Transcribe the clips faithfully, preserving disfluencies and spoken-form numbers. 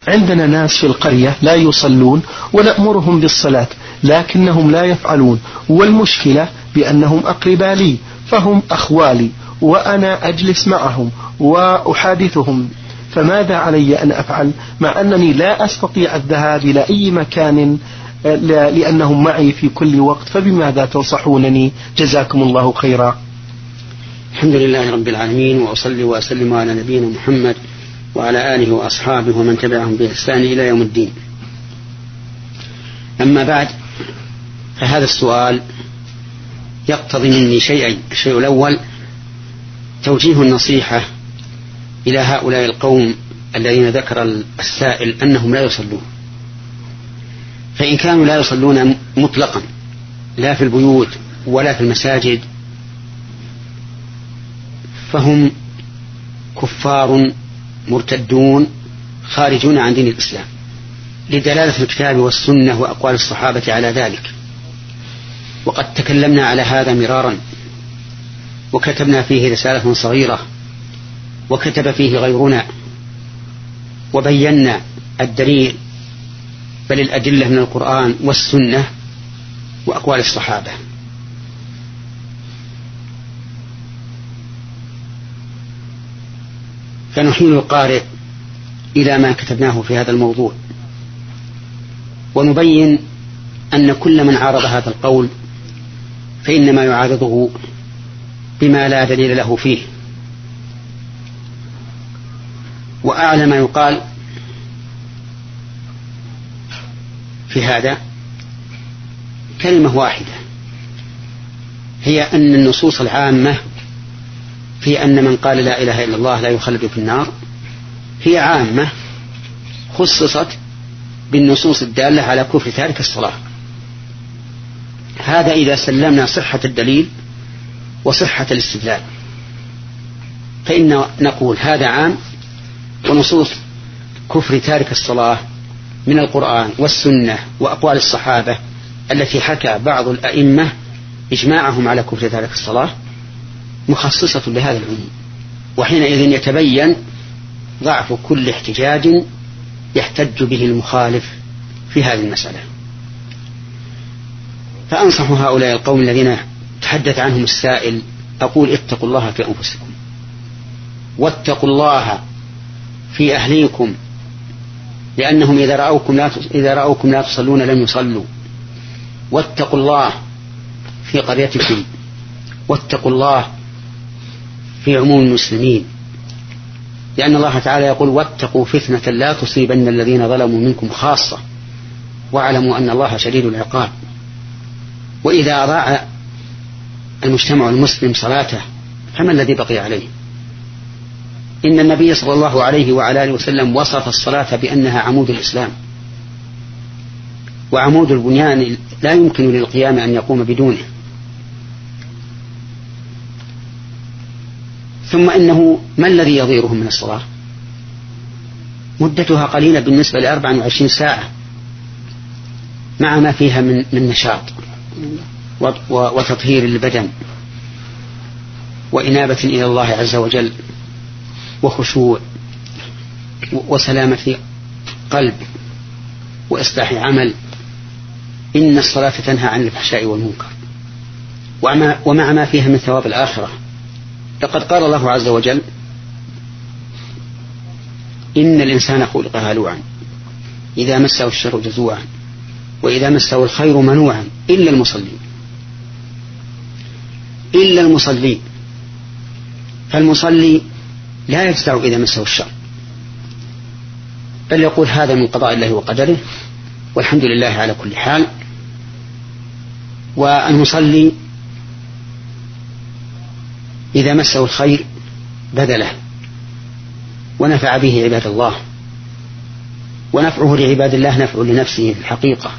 عندنا ناس في القرية لا يصلون ونأمرهم بالصلاة لكنهم لا يفعلون، والمشكلة بأنهم أقرباء لي، فهم أخوالي وأنا أجلس معهم وأحادثهم، فماذا علي أن أفعل مع أنني لا أستطيع الذهاب إلى أي مكان لأنهم معي في كل وقت؟ فبماذا تنصحونني؟ جزاكم الله خيرا. الحمد لله رب العالمين، وأصلي وأسلم على نبينا محمد وعلى آله وأصحابه ومن تبعهم بإحسان إلى يوم الدين. أما بعد، فهذا السؤال يقتضي مني شيئين. الشيء الأول توجيه النصيحة إلى هؤلاء القوم الذين ذكر السائل أنهم لا يصلون. فإن كانوا لا يصلون مطلقا لا في البيوت ولا في المساجد فهم كفار مرتدون خارجون عن دين الإسلام، لدلالة الكتاب والسنة وأقوال الصحابة على ذلك، وقد تكلمنا على هذا مرارا وكتبنا فيه رسالة صغيرة وكتب فيه غيرنا وبينا الدليل بل الأدلة من القرآن والسنة وأقوال الصحابة. فنحيل القارئ إلى ما كتبناه في هذا الموضوع ونبين أن كل من عارض هذا القول فإنما يعارضه بما لا دليل له فيه. وأعلى ما يقال في هذا كلمة واحدة، هي أن النصوص العامة في أن من قال لا إله إلا الله لا يخلد في النار هي عامة خصصت بالنصوص الدالة على كفر تارك الصلاة. هذا إذا سلمنا صحة الدليل وصحة الاستدلال، فإن نقول هذا عام، ونصوص كفر تارك الصلاة من القرآن والسنة وأقوال الصحابة التي حكى بعض الأئمة إجماعهم على كفر تارك الصلاة مخصصة لهذا العموم. وحينئذ يتبين ضعف كل احتجاج يحتج به المخالف في هذه المسألة. فأنصح هؤلاء القوم الذين تحدث عنهم السائل، أقول اتقوا الله في أنفسكم، واتقوا الله في أهليكم، لأنهم إذا رأوكم لا إذا رأوكم لا تصلون لم يصلوا. واتقوا الله في قريتكم، واتقوا الله في عموم المسلمين، لأن الله تعالى يقول واتقوا فتنة لا تصيبن الذين ظلموا منكم خاصة واعلموا أن الله شديد العقاب. وإذا أضاع المجتمع المسلم صلاته فما الذي بقي عليه؟ إن النبي صلى الله عليه وعلى آله وسلم وصف الصلاة بأنها عمود الإسلام، وعمود البنيان لا يمكن للقيام أن يقوم بدونه. ثم إنه ما الذي يضيرهم من الصلاة؟ مدتها قليلة بالنسبة لأربع وعشرين ساعة مع ما فيها من, من نشاط وتطهير البدن وإنابة إلى الله عز وجل وخشوع وسلامة قلب وإصلاح عمل. إن الصلاة تنهى عن الفحشاء والمنكر ومع ما فيها من ثواب الآخرة. لقد قال الله عز وجل إن الإنسان خلق هلوعا إذا مسه الشر جزوعا وإذا مسه الخير منوعا إلا المصلين. إلا المصلين، فالمصلي لا يجزع إذا مسه الشر، بل يقول هذا من قضاء الله وقدره والحمد لله على كل حال. والمصلي إذا مسه الخير بذله ونفع به عباد الله، ونفعه لعباد الله نفع لنفسه في الحقيقة.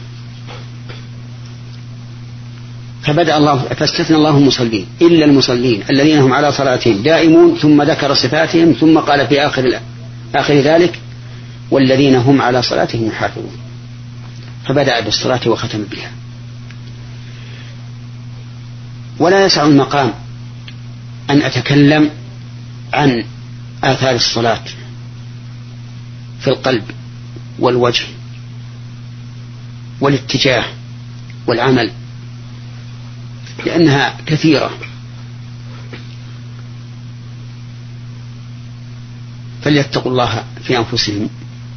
فبدأ الله فاستثنى الله المصلين إلا المصلين الذين هم على صلاتهم دائمون، ثم ذكر صفاتهم ثم قال في آخر, آخر ذلك والذين هم على صلاتهم يحافظون، فبدأ بالصلاة وختم بها. ولا يسع المقام أن أتكلم عن آثار الصلاة في القلب والوجه والاتجاه والعمل، لأنها كثيرة. فليتقوا الله في أنفسهم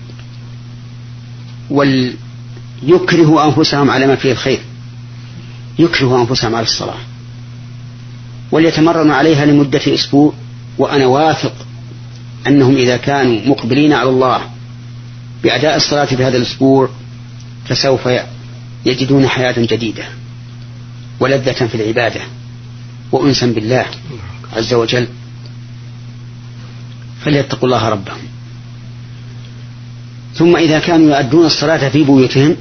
وليكرهوا أنفسهم على ما فيه الخير، يكرهوا أنفسهم على الصلاة وليتمرنوا عليها لمدة أسبوع. وأنا واثق أنهم إذا كانوا مقبلين على الله بأداء الصلاة في هذا الأسبوع فسوف يجدون حياة جديدة ولذة في العبادة وأنسا بالله عز وجل. فليتقوا الله ربهم. ثم إذا كانوا يؤدون الصلاة في بيوتهم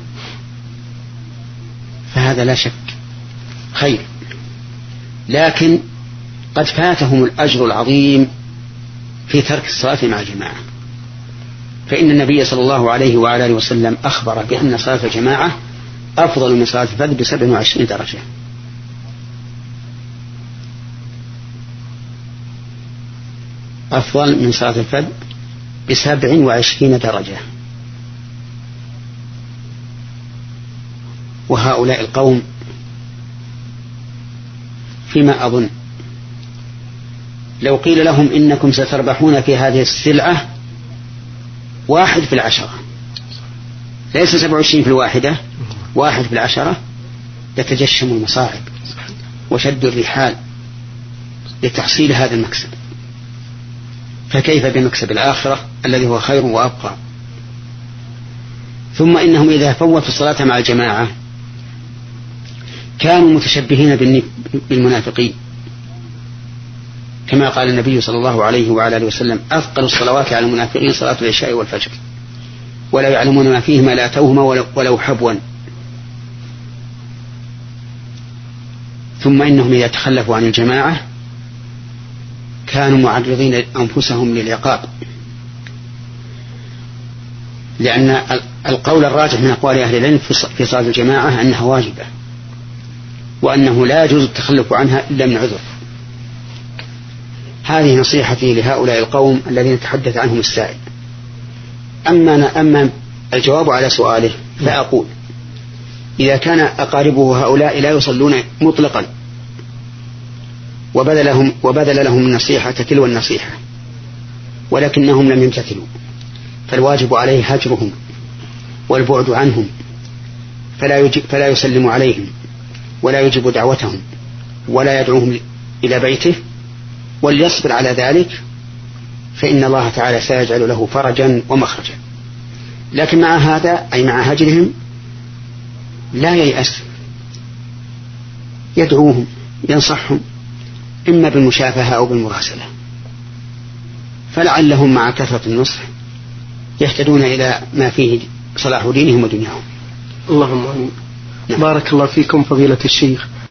فهذا لا شك خير، لكن قد فاتهم الأجر العظيم في ترك الصلاة مع الجماعة، فإن النبي صلى الله عليه وعلى آله وسلم أخبر بأن صلاة الجماعة أفضل من صلاة الفرد بسبع وعشرين درجة. أفضل من صلاة الفرد بسبع وعشرين درجة. وهؤلاء القوم فيما أظن لو قيل لهم إنكم ستربحون في هذه السلعة واحد في العشرة، ليس سبع وعشرين في الواحدة، واحد في العشرة، يتجشم المصاعب وشد الرحال لتحصيل هذا المكسب، فكيف بمكسب الآخرة الذي هو خير وأبقى. ثم إنهم إذا فوتوا الصلاة مع الجماعة كانوا متشبهين بالمنافقين، كما قال النبي صلى الله عليه وعلى آله وسلم: أثقل الصلوات على المنافقين صلاة العشاء والفجر ولا يعلمون ما فيهما لا توهما ولو حبوا. ثم إنهم إذا تخلفوا عن الجماعة كانوا معرضين أنفسهم للعقاب، لأن القول الراجح من أقوال أهل العلم في صلاة الجماعة أنها واجبة، وأنه لا يجوز التخلف عنها إلا من عذر. هذه نصيحتي لهؤلاء القوم الذين تحدث عنهم السائل. أما, أما الجواب على سؤاله فأقول: إذا كان أقاربه هؤلاء لا يصلون مطلقا وبذل لهم, وبذل لهم النصيحة تلو النصيحة ولكنهم لم يمتثلوا، فالواجب عليه هجرهم والبعد عنهم، فلا, يجب فلا يسلم عليهم ولا يجب دعوتهم ولا يدعوهم إلى بيته، وليصبر على ذلك، فإن الله تعالى سيجعل له فرجا ومخرجا. لكن مع هذا أي مع هجرهم لا ييأس، يدعوهم ينصحهم إما بالمشافهة أو بالمراسلة، فلعلهم مع كثرة النصح يهتدون إلى ما فيه صلاح دينهم ودنياهم. اللهم آمين. بارك الله فيكم فضيلة الشيخ.